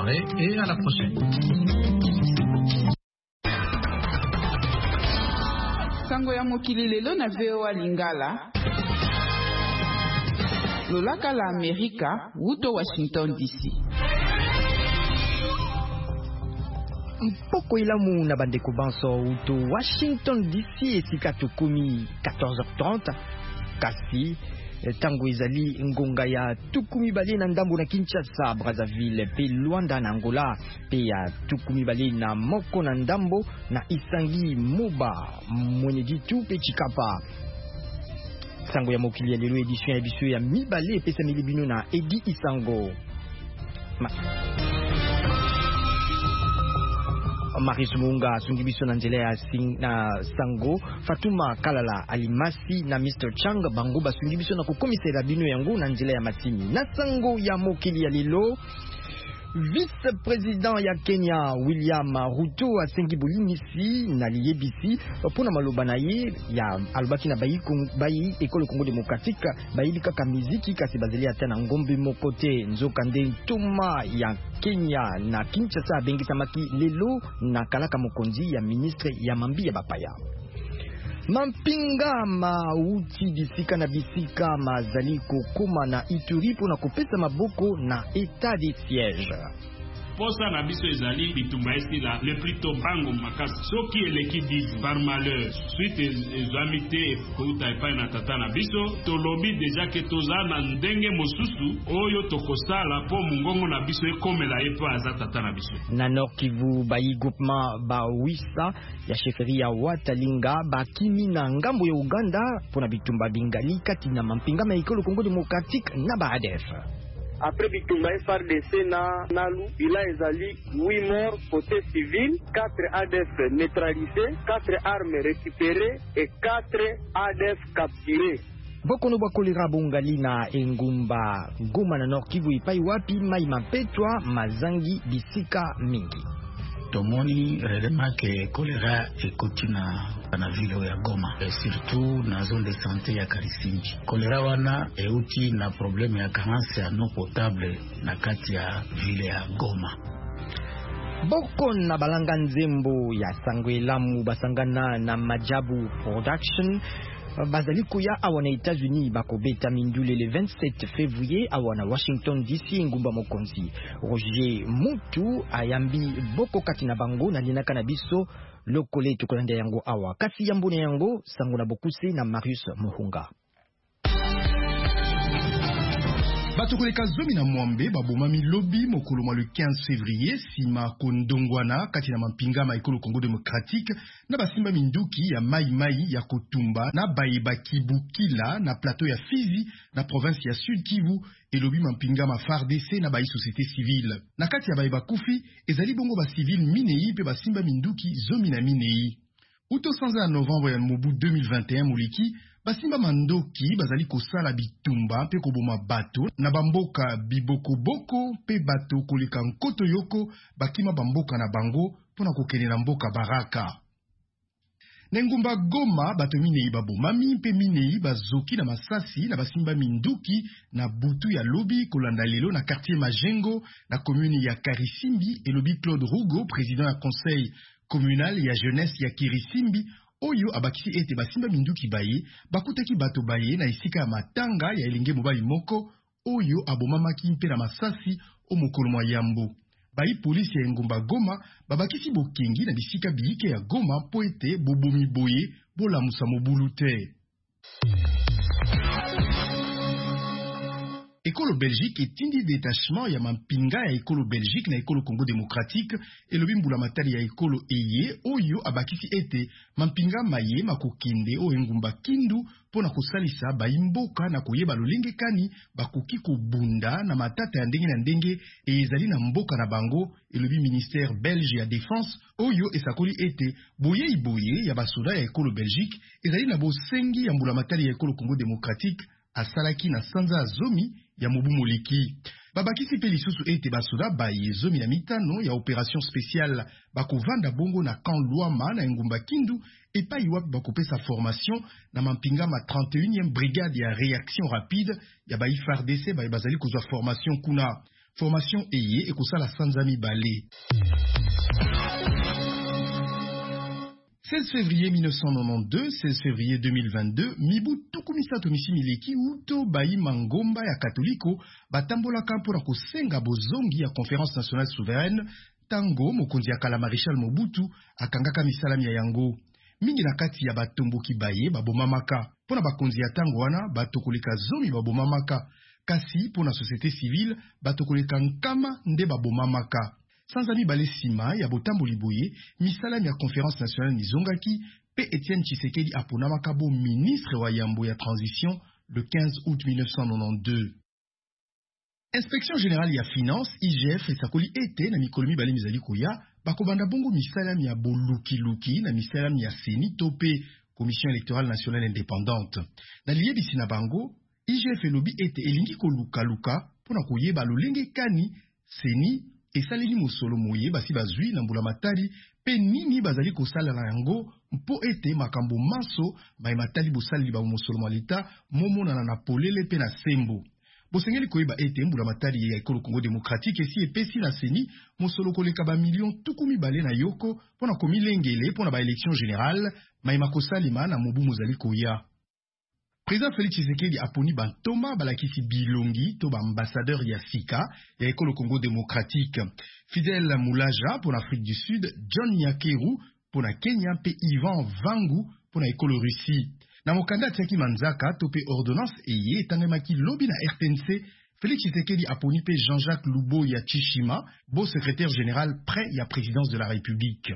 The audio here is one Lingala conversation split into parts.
soirée et à la prochaine. Sango ya mokili lelo na VOA Lingala. Lolaka la Amerika, wuto Washington DC. Mpoko ilamu na bandeko banso wuto Washington DC esika tukumi 14h30 kasi tango ezali ngonga ya tukumi bale na ndambo na Kinshasa, Brazzaville pe Luanda na Angola pe ya tukumi bale na moko na ndambo na Isangi, Moba, Mweneditu pe Chikapa. Sango ya mokili ya lelo edition ya biso ya mibale pesa milibino na Edi Isango. Maris Munga sungibiso na njele ya Sango, Fatuma Kalala Alimasi na Mr. Chang bango basungibiso na kukomisera bino yango na njele ya Matini. Na sango ya mokili ya lelo, vice-président ya Kenya William Ruto asengi bolimisi na liyebisi pona maloba na ye ya alobaki na bayi ekolo Congo démocratique bayi kaka miziki kasi bazeli ata na ngombe mokote nzoka nde ntoma ya Kenya na Kinshasa abengisamaki lelo na kalaka mokonzi ya ministre ya mambi ya bapaya. Mampinga mauti bisika na bisika mazali kokoma na Ituri pona kopesa maboko na état de siège. Posa na biso ezali bitumba esila le plutôt bango makasi soki eleki dit par malheur suite ezamite kouta epai na tata na biso tolobi deja ke toza na ndenge mosusu oyo tokosala po mungongo na biso ekomela ye po aza tata na biso. Na Nord Kivu bayi groupement bawisa ya sheferi ya Watalinga bakimi na ngambo ya Uganda pona bitumba bingali kati na mampinga ma ekolo Congo démocratique na baadef. Après bitumba FARDC na Nalu, il a ezali 8 morts côté civil, 4 ADF neutralisés, 4 armes récupérées et 4 ADF capturés. Bokono bakolera bongali na engumba Goma na Nord Kivu ipai wapi mai mapetwa mazangi bisika mingi. Tomoni relema ke kolera ekoti na ville ya Goma et surtout na zone de santé ya Karisimbi. Kolera wana euti na problème ya carence ya non potable na kati ya ville ya Goma. Boko na balanga nzembo ya Sangwelamu basangana na Majabu Production bazaliko ya awana États-Unis bakobeta mindule le 27 février awana Washington DC ngumba mokonzi. Roger Mutu ayambi boko kati na bango na linaka na biso lokole tukolanda yango awa kasi yambone yango sango na bokuse na Marius Muhunga. Batokoleka zomi na mwambe babomami lobi mokoloma le 15 février sima kondongwana kati na mampinga ma ekolo Congo démocratique na basimba minduki ya mai ya kotumba na bayeba kibukila na plateau ya Fizi na province ya Sud Kivu elobi mampinga ma FARDC na bayi société civile. Na kati ya bayeba kufi ezali bongo ba civil minei pe basimba minduki zomi na minei. Uto sanza novembre ya mobu 2021 moliki basimba mandoki bazali kosala bitumba pe koboma bato na bamboka biboko-boko pe bato koleka nkoto yoko bakima bamboka na bango pona kokene na mboka Baraka. Nengumba Goma bato minei babomami pe minei bazoki na masasi na basimba minduki na butu ya lobi kolanda lelo na quartier Majengo na commune ya Karisimbi elobi Claude Rugo, président ya conseil communal ya jeunesse ya Kirisimbi oyo abakisi ete basimba minduki baye bakutaki bato baye na esika ya matanga ya elenge mobali moko oyo abomamaki mpe na masasi o mokolo mwa yambo. Bayi polisi ya engumba Goma babakisi bokengi na bisika biyike ya Goma po ete bobomi boye bolamusa mobulu te. Ekolo Belgique etindi détachement ya mampinga ya ekolo Belgique na ekolo Congo démocratique elobi mbula matari ya ekolo eye oyo abakisi ete mampinga maye makokende o engumba Kindu pona kosalisa bayimboka na koyeba lolenge kani bakoki kobunda na matata ya ndenge na ndenge ezali na mboka na bango elobi ministère belge ya défense oyo esakoli ete boye ya basoda ya ekolo Belgique ezali na bosengi ya mbula matari ya ekolo Congo démocratique asalaki na sanza zomi ya mobu moliki. Babakisi pe lisusu ete basoda baye zomi na mitano ya opération spéciale bakovanda bongo na camp Luama na engumba Kindu epai wapi bakopesa formation na mampinga ma 31e brigade ya réaction rapide ya bayi FARDC baye bazali kozwa formation kuna. Formation eye ekosala sanzami balé. 16 février 1992, 16 février 2022, mibu tukumisa tomisi mileki uto bayi mangomba ya katoliko batambolaka mpona kosenga bozongi ya Conférence nationale souveraine tango mokonzi ya kala Maréchal Mobutu akangaka misalami ya yango. Mingi na kati ya batomboki baye babomamaka. Pona bakonzi ya tango wana batokoleka zomi babomamaka. Kasi pona société civile batokoleka nkama nde babomamaka. Sanzami bale sima ya botamboli boye, misalami ya Conférence nationale nizongaki, pe Etienne Tshisekedi aponamaka bo ministre wa yambo ya transition le 15 août 1992. Inspection générale ya finance, IGF esakoli ete na mikolo mibale mizali koya, bakobanda bongo misalami ya boluki-luki na misalami ya seni tope Commission électorale nationale indépendante. Na liyebisi na bango, IGF elobi ete elingi koluka-luka pona koyeba lolenge kani seni esaleli mosolo moye basi bazwi na mbula matali pe nini bazali kosala na yango mpo ete makambo maso baye matali bosaleli ba mosolo malita momonana na polele pe na sembo. Bosengeli koyeba ete mbula matali ya ekolo Congo démocratique esi epesi na seni mosolo koleka ba million tukumi bale na yoko pona komilengele pona ba élection générale mayema kosalima na mobu mozali koya. Président Félix Tshisekedi aponi bantoma balakisi bilongi to ba ambassadeur ya Sika ya ekolo Congo démocratique. Fidèle Moulaja pour l'Afrique du Sud, John Nyakeru pour la Kenya pe Ivan Vangu pour la ekolo Russie. Na mokanda tiaki manzaka to pe ordonnance eye etangemaki lobi na RTNC, Félix Tshisekedi aponi pe Jean-Jacques Lubo ya Chishima, beau secrétaire général près ya présidence de la République.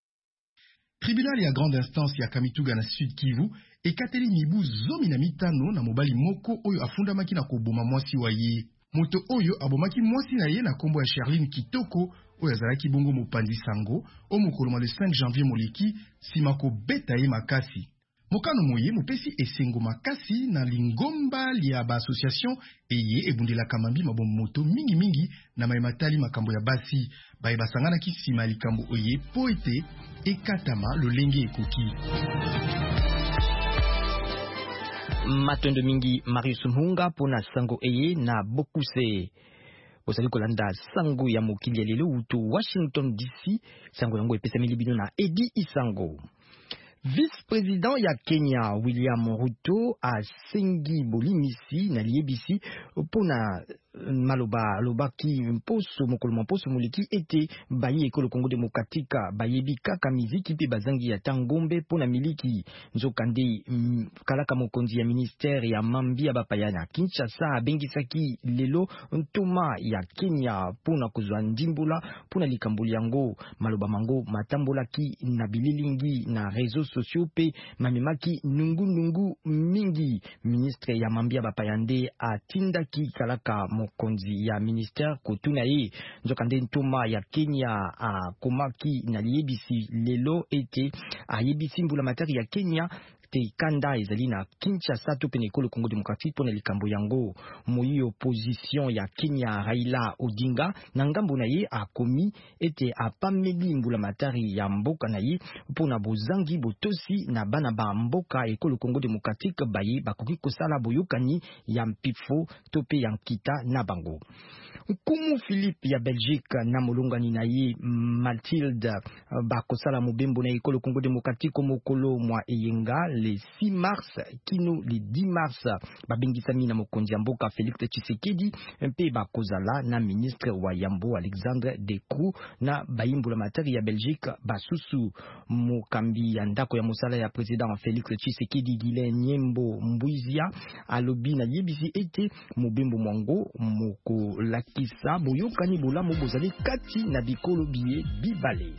Tribunal ya grande instance ya Kamituga na Sud Kivu ekateli mibu zomi na mitano na mobali moko oyo afundamaki na koboma mwasi wa ye. Moto oyo abomaki mwasi na ye na kombo ya Charline Kitoko oyo azalaki bongo mopanzi sango o mokolo le 5 janvier moleki sima kobeta ye makasi. Mokano moye mopesi esengo makasi na lingomba lia ba association eye ebundelaka mambi mabom moto mingi mingi na mayematali makambo ya basi baye basanganaki sima likambo oye po ete ekatama lolenge ekoki. Matondo mingi Marius Mhunga pona sango eye na bokuse. Bosali kolanda sango ya mokili ya lelo uto Washington DC, sango yango epesa milibino na Edi Isango. Vice-président ya Kenya William Ruto a sengi bolimisi na liebisi pona malobaki mposo mokolo mposo moliki ete bayi ekolo Congo démocratique bayebi kaka miziki pe bazangi ya tangombe pona miliki nzokande kalaka mokonzi ya ministère ya mambi ya bapayana Kinshasa abengisaki lelo ntoma ya Kenya pona kozwa ndimbula pona likamboli yango maloba mango matambolaki na bililingi na réseaux sociaux pe mamemaki nungu mingi ministre ya mambi ya bapayande atindaki kalaka mokonzi ya ministère kotuna ye nzokande ntoma ya Kenya komaki na liebisi lelo ete ayebisi mbula matari ya Kenya te kanda ezali na Kinshasa to pene ekolo Congo démocratique pona likambo yango moyi opposition ya Kenya Raila Odinga na ngambo na ye akomi ete apameli mbula matari ya mboka na ye pona bozangi botosi na bana ba mboka ekolo Congo démocratique baye bakoki kosala boyokani ya mpifo to pe ya nkita na bango. Kumu Philippe ya Belgique na molongani na ye Mathilde bakosala mobembo na ekolo Congo démocratique mokolo mwa eyenga le 6 mars kino le 10 mars babengisami na mokonzi ya mboka Félix Tshisekedi mpe bakozala na ministre wa yambo Alexandre Decroux na bayimbula matari ya Belgique basusu mokambi ya ndako ya mosala ya président Félix Tshisekedi Gile Nyembo Mbwizia alobi na yebisi ete mobembo mwango moko lakisa boyokani bolamu bozali kati na bikolo biye bibale.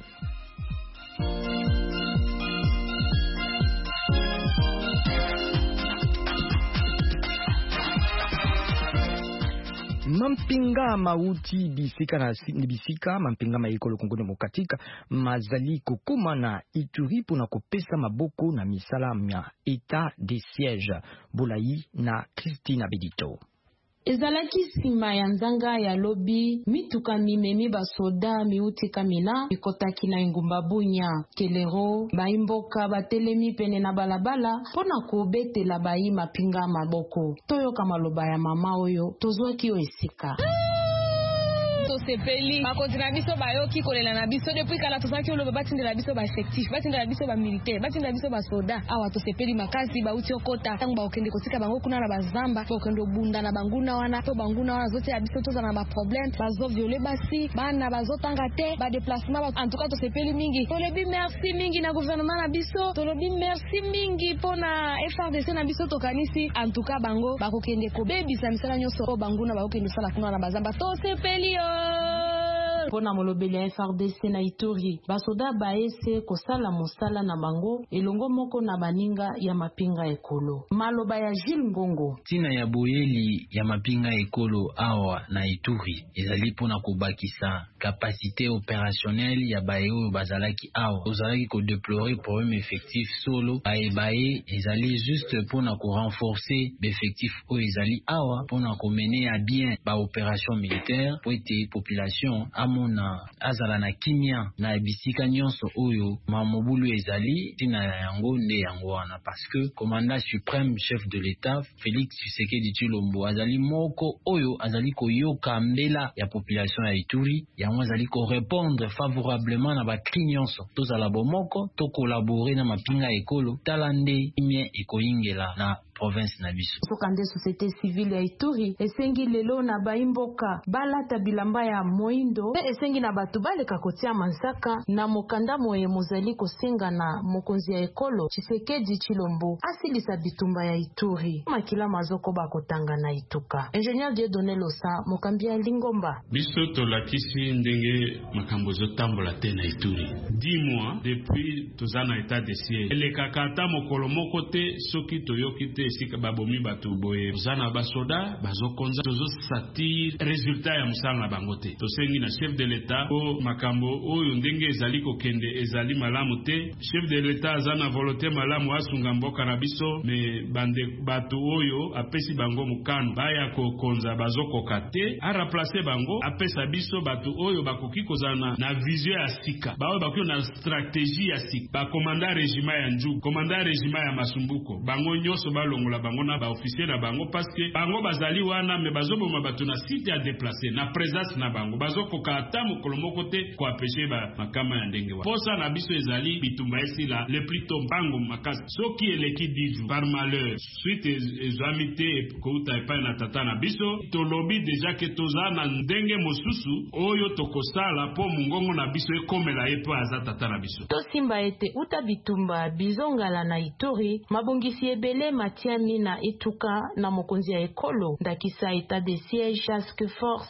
Mampinga mauti bisika na bisika mampinga maikolo Congo démocratique mazali kokoma na Ituri pona kopesa maboko na misala mya état de siège Bolayi na Christina Bedito. Ezalaki sima ya nzanga ya lobi mituka mimemi basoda miuti kamina ikotaki na ingumba Bunya Kelero baimboka batelemi pene na balabala pona kobetela bayi mapinga maboko toyoka maloba ya mama oyo tozwaki o esika. to sepeli bakonzi na biso bayoki kolela na biso depuis kala tosaki olobe batindela biso ba effectif batindela biso ba militaire batindela biso ba soda awa to sepeli makasi bauti okota tangu bakende kotika bango kuna na bazamba bakendo bunda na banguna wana to banguna wana zote ya biso to na ba problème bazo violer basi bana bazo tanga te ba déplacement en tout cas to sepeli mingi tolobi merci mingi na gouvernement na biso tolobi merci mingi pona FRDC na biso tokanisi en tout cas bango bakokende ko bebisa misala nyonso o banguna bakokende sala kuna na bazamba to sepeli pona molobeli ya FRDC na Ituri basoda baese kosala mosala na bango elongo moko na baninga ya mapinga ekolo maloba ya Gilles Ngongo tina ya boyeli ya mapinga ekolo awa na Ituri ezali pona kobakisa capacité opérationnelle ya bayo bazalaki awa ozalaki ko déplorer problème effectif solo bae ezali juste pona ko renforcer l'effectif o ezali awa pona ko mener à bien ba opération militaire pour ete population amona azala na kimia na bisika nyonso oyo mamobulu ezali tina yango nde yango wana parce que commandant suprême chef de l'état Félix Tshisekedi Tshilombo azali moko oyo azali koyoka mbela ya population ya Ituri yango azali ko répondre favorablement na ba nyonso tozala bomoko to collaborer na mapinga ekolo talande imie ekoyingela na province na biso sokande société civile ya Ituri esengi lelo na baimboka balata bilamba ya moindo pe esengi na batu baleka kotia mansaka na mokanda moye mozali kosenga na mokonzi ya ekolo Tshisekedi Tshilombo asilisa bitumba ya Ituri makila mazoko bakotanga na ituka ingénieur Dieudonné Losa mokambi ya Lingomba biso tolakisi ndenge makambo zotambola te na Ituri 10 mois depuis tozana état de siège elekaka ata mokolo moko te soki toyoki te esika babomi batu boye zana basoda bazokonza tozo satire résultat ya musala na bango te tosengi na chef de l'état o makambo oyo ndenge ezali kokende ezali malamu te chef de l'état azana volonté malamu asunga mboka na biso me bande batu oyo apesi bango mukano baya kokonza bazokoka te a remplacer bango apesa biso batu oyo bakoki kozana na vision ya sika baoyo bakoki na stratégie ya sika ba commandant régiment ya Njugu commandant régiment ya Masumbuko bango nyonso balongola bango na ba officier na bango parce que bango bazali wana me bazoboma batu na site ya déplacer na présence na bango bazokoka ata mokolo moko te ko apeshe ba makama ya ndenge wa posa na biso ezali bitumba esila le plutôt bango makasi soki eleki diju par malheur suite ezwami te kouta epai na tata na biso tolobi deja ke toza na ndenge mosusu oyo tokosala po mungongo na biso ekomela ye po aza tata na biso tosimba ete uta bitumba bizongala na Ituri mabongisi ebele matiani na etuka na mokonzi ya ekolo ndakisa état de siège task force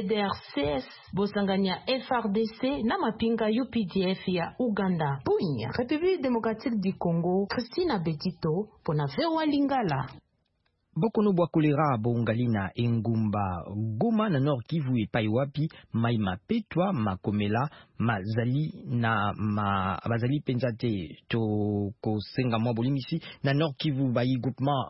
PDDRCS bosanganya FRDC na mapinga UPDF ya Uganda Bunya République démocratique du Congo Christina Betito pona VOA Lingala bokono bwa kolera bongali na engumba Goma na Nord Kivu epai wapi mai mapetwa makomela mazali na bazali penza te to kosenga mwa bolimisi na Nord Kivu ba groupement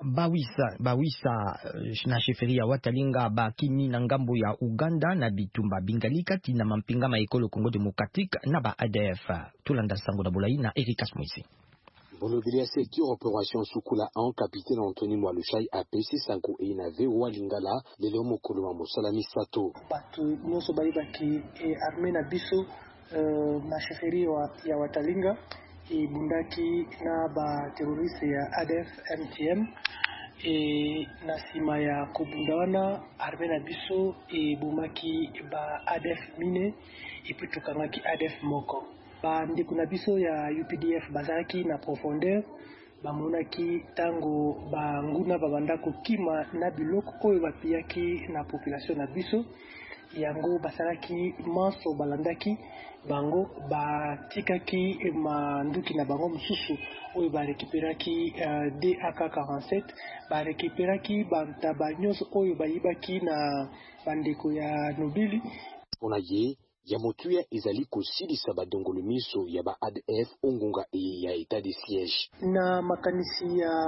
bawisa na chefferie ya Watalinga bakimi na ngambo ya Uganda na bitumba bingali kati na mampinga ma ekolo Congo démocratique na ba ADF tulanda sango na bolai na Erikas Moisi Bolobili ya secteur opération Sukula en capitaine Anthony Mwalushai APC Sanko e na VOA Lingala lelo mokolo wa mosala misato batu nyonso bayibaki armée na biso na chefferie ya Watalinga bundaki na ba terroriste ya ADF MTM na sima ya kubunda wana armée na biso bumaki ba ADF mine puis tukangaki ADF moko bandeko na biso ya UPDF bazalaki na profondeur bamonaki tango banguna babandako kima na biloko oyo bapiyaki na population na biso yango basalaki manso balandaki bango batikaki manduki na bango mosusu oyo barekiperaki DAK-47 barekiperaki bantaba nyonso oyo bayibaki na bandeko ya nobili onaye ya motuya ezali kosilisa badongolo miso ya ba ADF ongonga ya état de siège na makanisi ya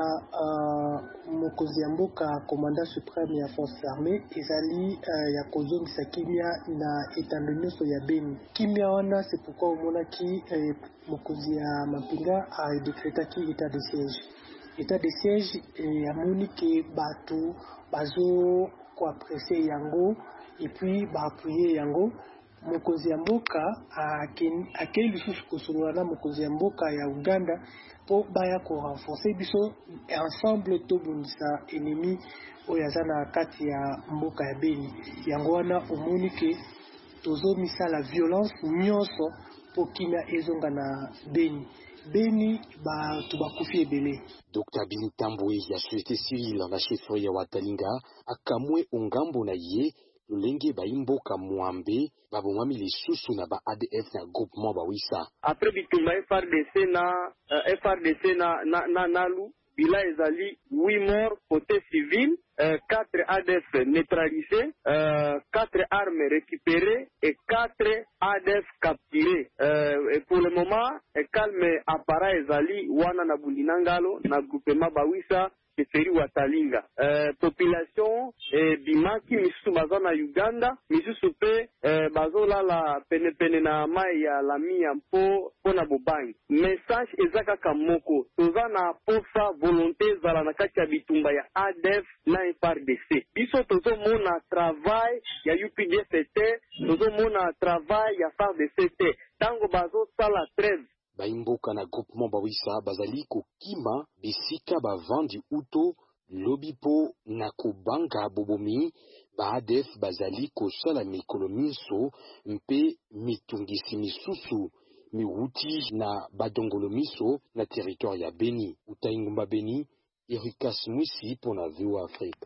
mokonzi ya mboka commandant suprême ya force armée ezali ya kozongisa kimia na etando nyonso ya Beni kimia wana c'est pourquoi omonaki mokonzi ya mapinga a décrétaki état de siège amoni ke batu bazo ko apprécier yango et puis appuyer yango mokonzi ya mboka akei lisusu kosolola na mokonzi ya mboka ya Uganda po baya ko renforcer biso ensemble tobundisa ennemi oyo aza na kati ya mboka ya Beni. Yango wana omoni ke tozo misala violence nyonso po kimia ezonga na Beni bato bakufi ebele. Dr. Bini Tambwe ya société civile na chefferie ya Watalinga akamwe ongambo na ye lolenge baimboka mwambe babomami lisusu na ba ADF na groupement bawisa. Après bitumba FRDC na Nalu bila ezali 8 morts côté civil, 4 ADF neutralisés, 4 armes récupérées et 4 ADF capturés. Et pour le moment, calme appareil ezali wana na Bundinangalo na groupement bawisa Feri Watalinga. Population bimaki misusu baza na Uganda, misusu pe bazola la pene na mai ya lamia mpo na bobangi. Message ezaka kamoko, toza na posa volonté zala na kati ya bitumba ya ADF na FARDC. Biso tozo mona travail ya UPDF, tozo mona travail ya FARDC. Tango bazo sala trêve baimboka na groupement bawisa bazali kokima bisika bavandi uto lobipo na kubanga bobomi ba ADF bazali kosala mikolo miso mpe mitungisi misusu miwuti na badongolo miso na territoire ya Beni. Utaingumba Beni, Erikas Mwisi pona VOA Afrique.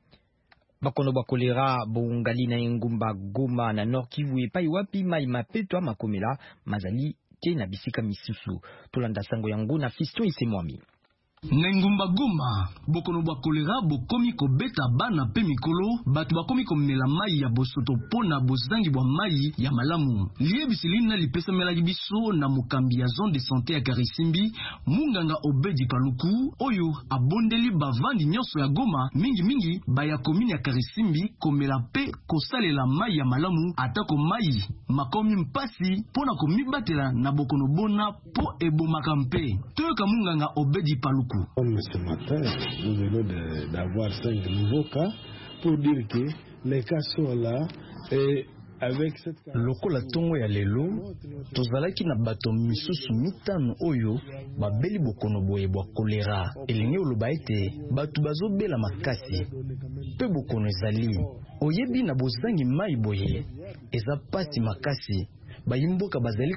Bakono bakolera bongali na engumba Goma na Nord Kivu epai wapi mai mapetwa makomela mazali na bisika misusu. Tolanda sango yangu na Fiston Isemwami. Ngumba Goma bokono bakolera bokomi kobeta bana pe mikolo batu bakomi komela mai ya bosoto pona bozangi bwa mai ya malamu. Liye bisilina lipesa melaki biso na mukambi ya zone de santé ya Karisimbi munganga Obedi Paluku oyo abondeli bavandi nyonso ya Goma mingi baya komini ya Karisimbi komela pe kosalela mai ya malamu atako mai makomi mpasi pona komibatela na bokono bona po ebomaka mpe. Toyoka munganga Obedi Paluku. Comme ce matin, nous venons d'avoir 5 nouveaux cas pour dire que les cas sont là et avec cette lokola tongo ya lelo tozalaki na bato misusu mitano oyo babeli bokono boye bwa kolera elingi oloba ete bato bazobela makasi pe bokono ezali oyebi na bozangi mai boye eza pasi makasi bayimboka bazali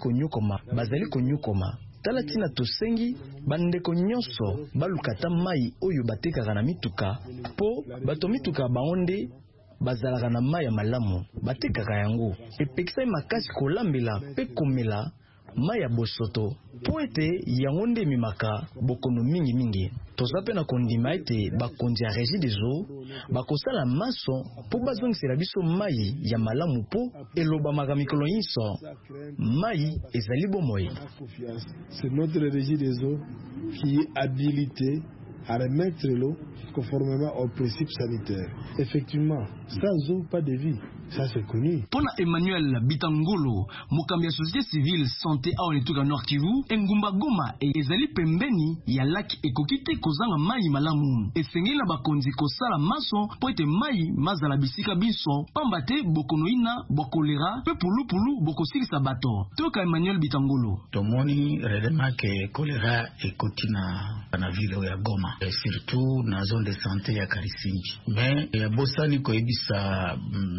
konyokoma tala tina tosengi bandeko nyonso balukata mai oyo batekaka na mituka po bato mituka baonde bazalaka na mai ya malamu batekaka yango epekisa makasi kolambela pe komela mai ya bosoto po ete yango nde ememaka bokono mingi. Toza pe na kondima ete bakonzi ya Régie des eaux bakosala maso po bazongisela biso mai ya malamu po elobamaka mikolo nyonso mai ezali bomoi. C'est notre Régie des eaux qui est habilitée à remettre l'eau conformément aux principes sanitaires. Effectivement, sans eau, pas de vie. Ça c'est connu. Pona Emmanuel Bitangolo, mokambi ya société civile santé a onituka Nord Kivu, engumba Goma ezali pembeni ya laki ekokite kozanga mai malamu. Esengeli na bakonzi kosala maso po ete mai mazala bisika biso pambate bokonoina bokolera pe pulu bokosilisa bato. Toka Emmanuel Bitangolo. Tomoni relema ke kolera ekoti na ville ya Goma, surtout na zone de santé ya Karisimbi. Mais ya bosani ko ebisa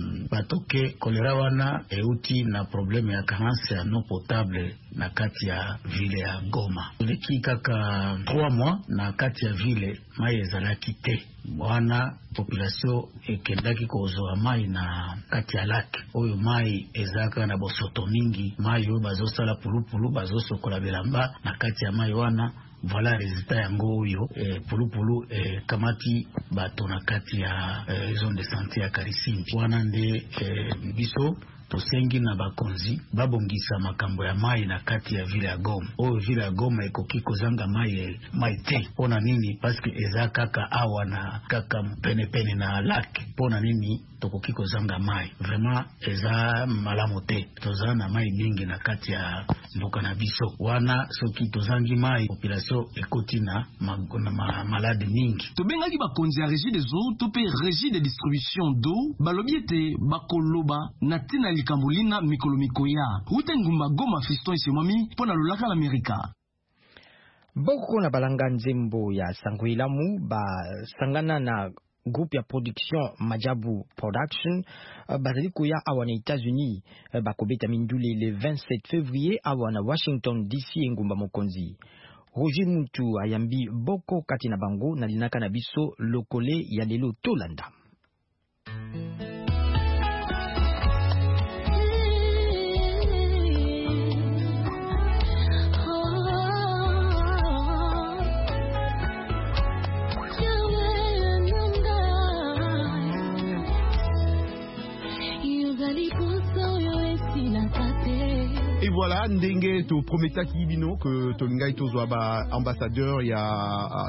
batoke kolera wana euti na problème ya carence ya non potable na kati ya ville ya Goma. Tuleki kaka 3 mois na kati ya ville mai ezalaki te. Wana population ekendaki kozoa mai na kati ya lac oyo mai ezaka na bosoto mingi, mai oyo bazosala pulupulu bazosokola bilamba na kati ya mai wana. Voilà résultat yango oyo pulupulu kamati bato na kati ya zone de santé ya Karisimbi. Wana nde biso tosengi na bakonzi babongisa makambo ya mai na kati ya ville ya Goma. Oyo ville ya Goma ekoki kozanga mai te. Pona nini? Parce que eza kaka awa na kaka pene na lac. Pona nini tokoki kozanga mai? Vraiment eza malamu te. Toza na mai mingi na kati ya mboka na biso wana soki tozangi mai population ekoti na malade mingi. Tobengaki bakonzi ya régie des eaux to pe régie de distribution d'eau balobi ete bakoloba na tina likambo lina mikolo mikoya ute ngumba Goma Fiston Isemwami pona lolaka l'Amerika. Boko na balanga nzembo ya Sangoilamu ba sangana na groupe ya production Majabu Production bazali koya awa na États-Unis bakobeta mindule le 27 février awa na Washington DC engumba mokonzi. Roger Mutu ayambi boko kati na bango na linaka na biso lokole ya lelo tolanda. Et voilà, ndenge to prometaki bino que tolingai tozwa ba ambassadeur ya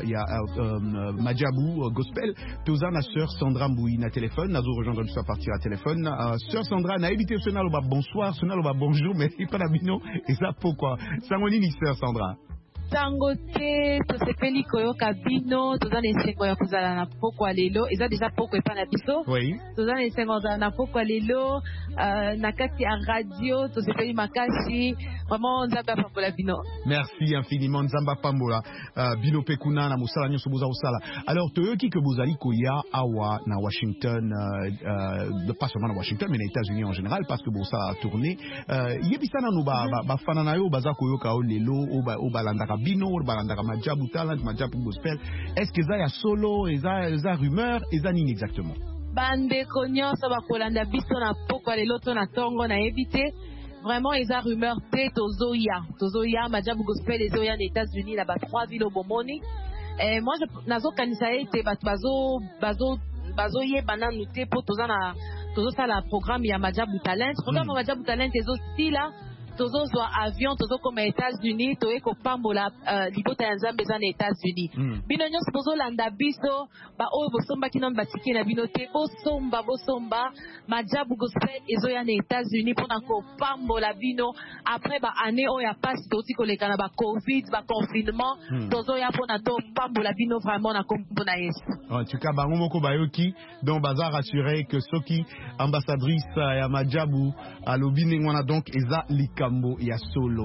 Majabu Gospel toza na sœur Sandra Mboui na téléphone nazo rejoindre biso à partir à téléphone sœur Sandra na évité sonalo ba bonsoir sonalo ba bonjour mais pas la bino et ça pourquoi sangoni ni sœur Sandra tango te tosepeli koyoka bino toza na esengo ya kozala na poko ya lelo eza deja poko epa na biso toza na esengo ya kozala na poko ya lelo na kati ya radio tosepeli makasi vraiment nzambe apambola bino. Merci infiniment nzambe apambola bino pe kuna na mosala nyonso boza kosala. Alors toyoki ke bozali koya awa na Washington pas seulement na Washington mais na États-Unis en général parce que bosala tourner yebisana no ba fana na yo baza koyoka o lelo o balandaka bino balandaka Majabu Talent Majabu Gospel. Est-ce que ça ya solo eza rumeur eza nini exactement? Bandeko nyonso bakolanda biso na poko lelo to na tongo na ebite vraiment eza rumeur te tozoya Majabu Gospel ezoya na États-Unis là ba 3 villes au bomoni. Moi nazo kanisa ete bazo yebana nute po tozosala programme ya Majabu Talent. Programme Majabu Talent ezosila tozozwa avion tozokoma États-Unis toye kopambola libota ya Nzambe eza na États-Unis. Bino nyonso bozolanda biso ba oyo bosombaki na batiki na bino te bosomba Majabu Gospel ezoya na États-Unis mpona kopambola bino après ba année oyo ya pasi toti koleka na ba covid ba confinement tozoya mpona topambola bino vraiment na kombo na Yesu. En tout cas bango moko bayoki donc baza rassuré que soki ambassadrice ya Majabu alobi ngwana donc eza likambo ya solo.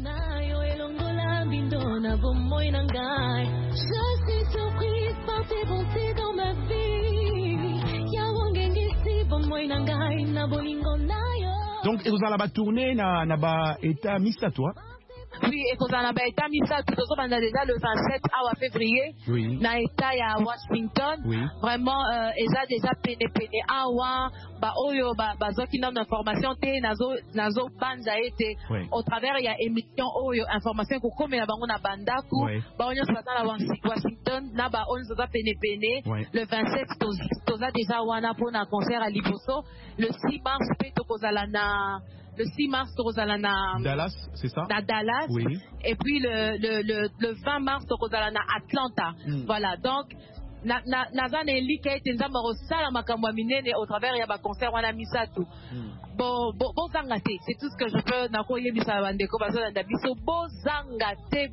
Donc et vous allez ba tourner na ba état misato. Oui, et qu'on a été mis ça tout déjà le 27 février na état ya Washington. Vraiment eza déjà pene awa ba oyo ba zoki na information te nazo banza ete au travers ya émission oyo information ko komela bango na bandaku ba onyo sata na Washington na ba onyo sata pene le 27 toza déjà wana pour na concert à Liboso le 6 mars pe to kozala na le 6 mars, Rosalana na Dallas, c'est ça? Na Dallas. Oui. Et puis le 20 mars, Rosalana na Atlanta. Voilà. Donc, Nazan et Lika et Nzamba Rosala makamwa minene au travers ya ba concert wana misatu. Bon zangate, c'est tout ce que je peux na ko yebisa bandeko bazala ndabiso bo zangate.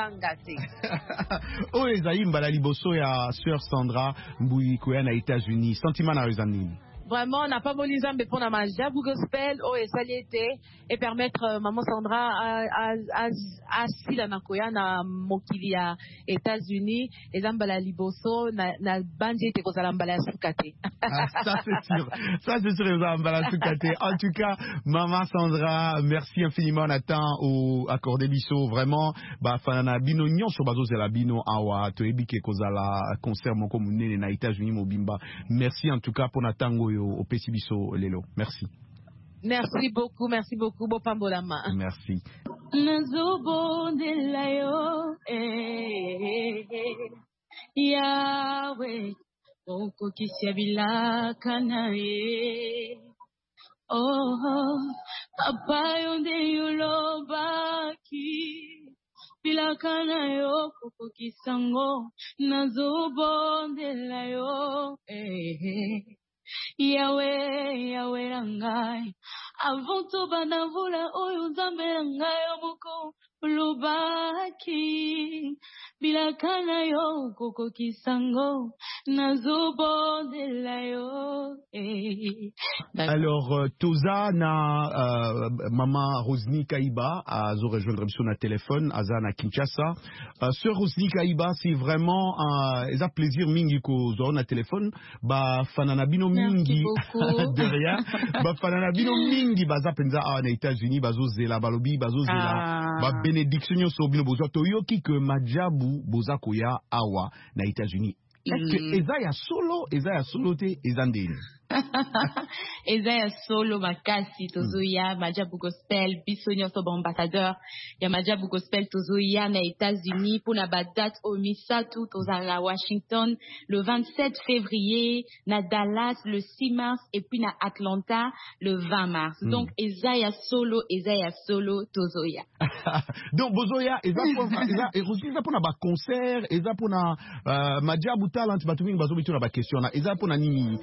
Oh ezali mbala liboso ya sœur Sandra Mboui koya na États-Unis. Sentiment na rezani. Vraiment, on n'a pas voulu Nzambe pour la Majabu Gospel, et saliété, et permettre maman Sandra à sila nakoya na mokili ya États-Unis, et Zambala Liboso, na bandi te kozala mbala sukate. Ça c'est sûr, mbala sukate. En tout cas, maman Sandra, merci infiniment, on attend au accordé biso, vraiment, ba fanana bino nyonso bazo zela bino awa, to ebike kozala concert moko munene na États-Unis mobimba. Merci en tout cas pour natango au Pesibiso Lelo. Merci. Merci beaucoup, Bopambolama. Merci. Yahweh, oko kisiabila kanae. Oh, papa yonde yulobaki. Bila kanayo koko kisango nazobondela yo. Yahweh rangai avonto banavula oyo Nzambe rangai bilaka na yo kokokisa ngo nazobondela yo. Alors toza na maman Rosny Kaiba azo rejoindre biso na téléphone aza na Kinshasa. Sœur Rosny Kaiba, c'est vraiment eza plaisir mingi ko zo na téléphone ba fanana bino mingi derrière ba fanana bino mingi baza penza na États-Unis bazo zela balobi bazo zela ba bénédiction so bino bozo to yoki que Madjabou boza koya awa na États-Unis. Est-ce que eza ya solo te eza ndeni? Eza ya solo makasi tozoya Madjabou Gospel biso nyonso ba ambassadeur ya Madjabou Gospel tozoya na États-Unis pour na ba date au misatu tozala na Washington le 27 février, na Dallas le 6 mars et puis na Atlanta le 20 mars. Donc eza ya solo tozoya. Donc bozoya eza pour na ba concert, eza pour na Madjabou talent batumingi bazobitu na ba question na eza pour na nini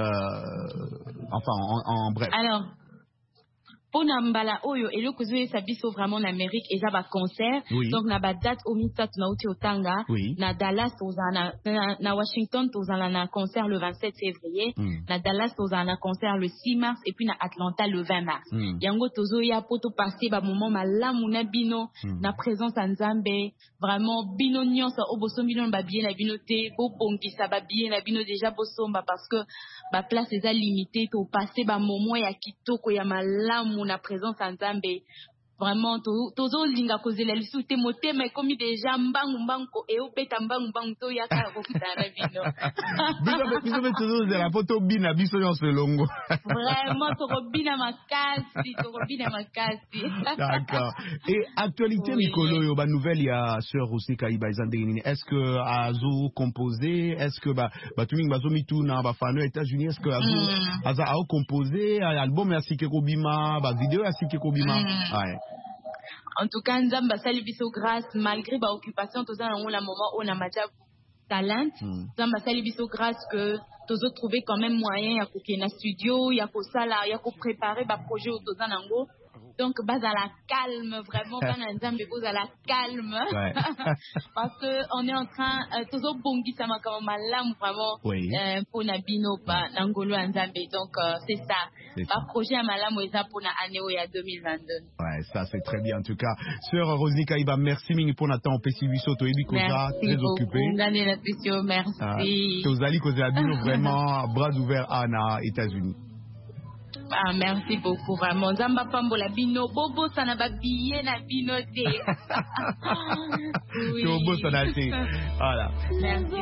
enfin en bref. Alors pona mbala oyo eloko zoyesa biso vraiment en Amérique eza ba concert. Donc na ba date au misatu na uti otanga na Dallas tozana na Washington tozana na concert le 27 février, na Dallas tozana na concert le 6 mars et puis na Atlanta le 20 mars. Yango tozoya poto passer ba moment malamu na bino na présence en Nzambe, vraiment bino nyonso oboso bino ba bien na bino te bo bongisa ba bien na bino déjà bosomba parce que ba place eza limitée to passer ba moment ya kitoko ya malamu na présence en Nzambe. Vraiment tozo linga kozela lisu te motema ekomi déjà mbangu e obeta mbangu to yaka kokutana na bino. Biso tozo zela poto bina biso nyonso longo. Vraiment tokobina makasi. D'accord. Et actualité Mikolo yo ba nouvelle ya sœur Rosny Kaiba ezandeni. Est-ce que azo composé, est-ce que ba tumingi bazo mitu na ba fano États-Unis, est-ce que azo a composé album ya sike kobima, ba vidéo ya sike kobima? Ouais. En tout cas, Nzamba sali biso grâce malgré ba occupation toza na la moment on a Madjabou talent. Nzamba sali biso grâce que tozo trouver quand même moyen ya kokena studio, ya ko sala, ya ko préparer ba projet au toza nango. Donc base à la calme vraiment bana Nzambe base à la calme. Parce que on est en train tozo bongi sama kama malamu vraiment pour na bino pa nangolo Nzambe. Donc c'est ça. Ba projet malamu eza pour na année ya 2022. Ouais, ça c'est très bien en tout cas. Sœur Rosny Kaiba, merci mingi pour notre temps pessiviso to ebi koza très occupé. Merci. Tozali koza bino vraiment bras ouverts na États-Unis. Ah, merci beaucoup, vraiment. Nzamba pambola bino, bobo sana ba billet na bino te. Oui. Bobo sana te. Voilà. Merci.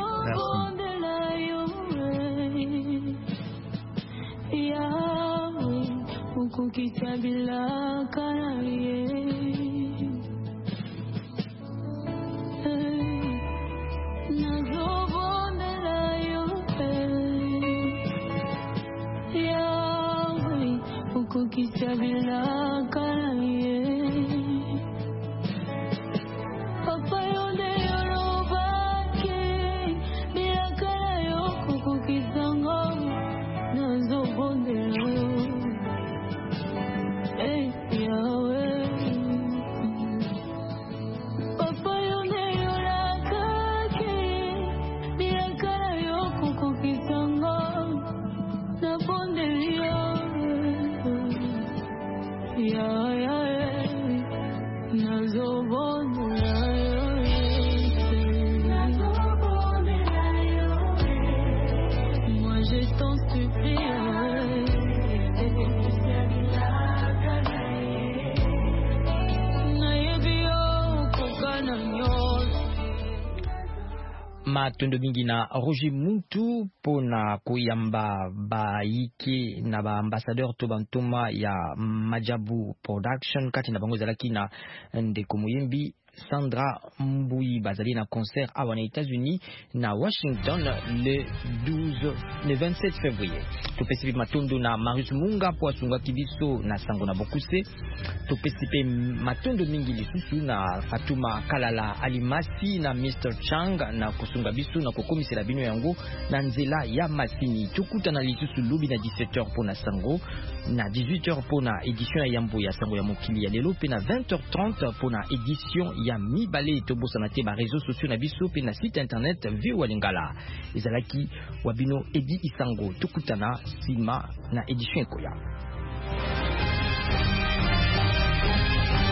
Matondo mingi na Roger Muntu pona kuyamba baiki na ba ambassadeur to bantuma ya Madjabou Production kati na bango zalaki na ndeko muyimbi Sandra Mbui bazali na concert à les États-Unis na Washington le 27 février. To pesipe matondo na Marius Munga po asunga kibiso na sango na bokuse. To pesipe matondo mingi lisusu na Fatuma Kalala Alimasi na Mr. Chang na kusunga biso na kokomisela bino yango na nzela ya masini. Tukuta na lisusu lobi na 17h po na sango na 18h po na édition ya yambo ya sango ya mokili ya lelo pe na 20h30 po na édition ya mibale tobosana te ba réseaux sociaux na biso pe na site internet VOA Lingala. Ezalaki wabino Edi Isango tukutana sima na édition ekoya.